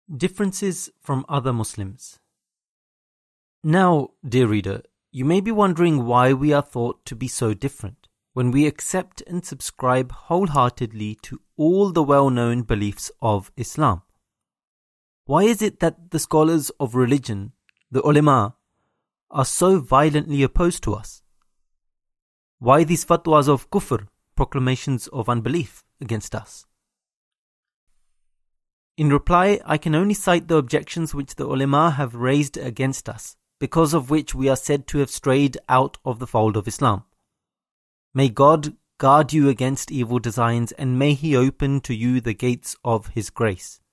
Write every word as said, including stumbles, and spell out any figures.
Differences from other Muslims. Now, dear reader, you may be wondering why we are thought to be so different when we accept and subscribe wholeheartedly to all the well-known beliefs of Islam. Why is it that the scholars of religion, the ulama, are so violently opposed to us? Why these fatwas of kufr, proclamations of unbelief, against us? In reply, I can only cite the objections which the ulama have raised against us, because of which we are said to have strayed out of the fold of Islam. May God guard you against evil designs, and may He open to you the gates of His grace.